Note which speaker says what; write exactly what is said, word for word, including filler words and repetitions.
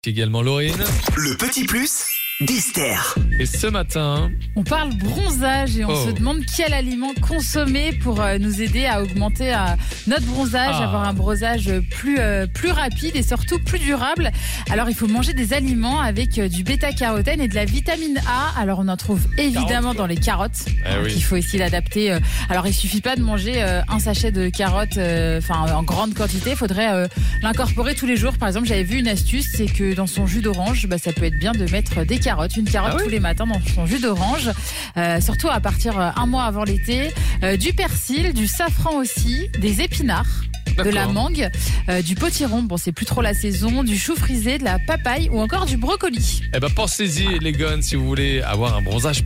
Speaker 1: également Laurine.
Speaker 2: Le petit plus d'Esther.
Speaker 1: Et ce matin,
Speaker 3: On parle bronzage et on
Speaker 1: Oh.
Speaker 3: se demande quel aliment consommer pour euh, nous aider à augmenter euh, notre bronzage,
Speaker 1: Ah.
Speaker 3: avoir un bronzage plus, euh, plus rapide et surtout plus durable. Alors il faut manger des aliments avec euh, du bêta-carotène et de la vitamine A. Alors on en trouve évidemment
Speaker 1: Carottes, quoi.
Speaker 3: dans les carottes.
Speaker 1: Eh
Speaker 3: Donc,
Speaker 1: oui.
Speaker 3: il faut essayer d'adapter. euh, Alors il suffit pas de manger euh, un sachet de carottes euh, enfin en grande quantité. Il faudrait euh, l'incorporer tous les jours. Par exemple, j'avais vu une astuce, c'est que dans son jus d'orange, bah, ça peut être bien de mettre des carottes, une carotte
Speaker 1: Ah oui
Speaker 3: tous les matins dans son jus d'orange. Euh, surtout à partir euh, un mois avant l'été, euh, du persil, du safran aussi, des épinards, de la
Speaker 1: D'accord.
Speaker 3: mangue, euh, du potiron, bon c'est plus trop la saison, du chou frisé, de la papaye ou encore du brocoli.
Speaker 1: eh ben pensez-y les gars, si vous voulez avoir un bronzage